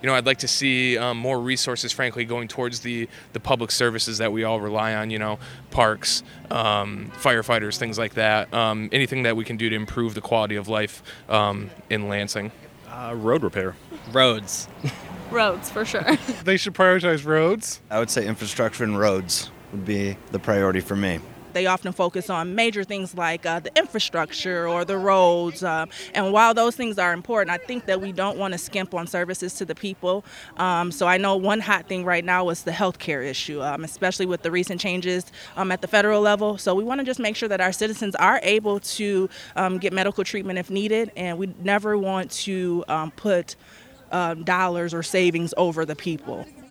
I'd like to see more resources, frankly, going towards the public services that we all rely on, parks, firefighters, things like that. Anything that we can do to improve the quality of life in Lansing. Road repair. Roads. Roads, for sure. They should prioritize roads. I would say infrastructure and roads would be the priority for me. They often focus on major things like the infrastructure or the roads. And while those things are important, I think that we don't want to skimp on services to the people. So I know one hot thing right now is the healthcare issue, especially with the recent changes at the federal level. So we want to just make sure that our citizens are able to get medical treatment if needed. And we never want to put dollars or savings over the people.